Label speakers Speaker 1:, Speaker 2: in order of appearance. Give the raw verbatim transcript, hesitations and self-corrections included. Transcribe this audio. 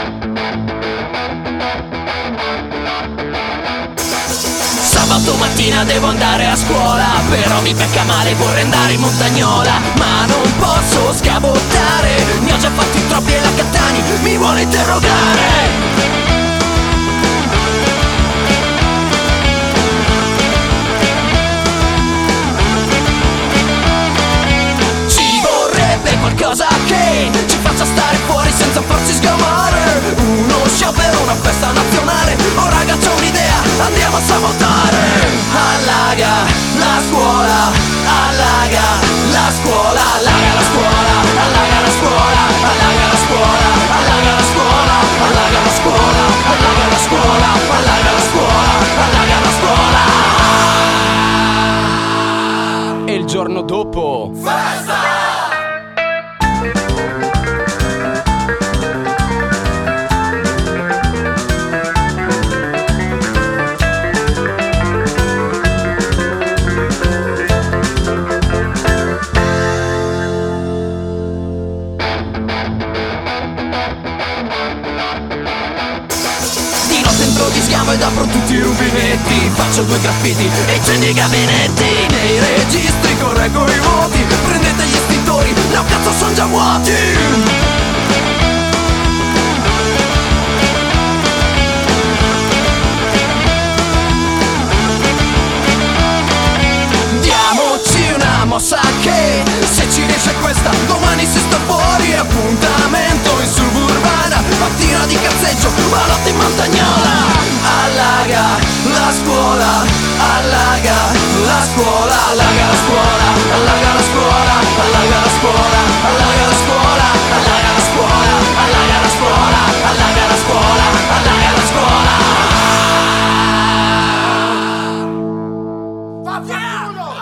Speaker 1: Sabato mattina devo andare a scuola, però mi becca male, vorrei andare in montagnola, ma non posso scabottare, ne ho già fatti troppi e la Cattani mi vuole interrogare. Qualcosa che ci faccia stare fuori senza farci sgamare. Uno sciopero, una festa nazionale. Oh ragazzi, ho un'idea, andiamo a sabotare. Allaga la scuola, allaga la scuola, allaga la scuola, allaga la scuola, allaga la scuola, allaga la scuola, allaga la scuola, allaga la scuola, allaga la scuola, allaga la scuola.
Speaker 2: E il giorno dopo
Speaker 1: festa! Dischiamo ed apro tutti i rubinetti, faccio due graffiti e incendi i gabinetti. Nei registri correggo i voti, prendete gli estintori, no cazzo son già vuoti. Diamoci una mossa che, se ci riesce questa, domani si sta fuori. Appuntamento in suburbana, mattina di cazzeggio, ballotta in montagnola. Allaga la scuola, allaga la scuola, allaga la scuola, allaga la scuola, allaga la scuola, allaga la scuola, allaga la scuola, allaga la scuola, allaga la scuola, allaga la scuola. Va piano!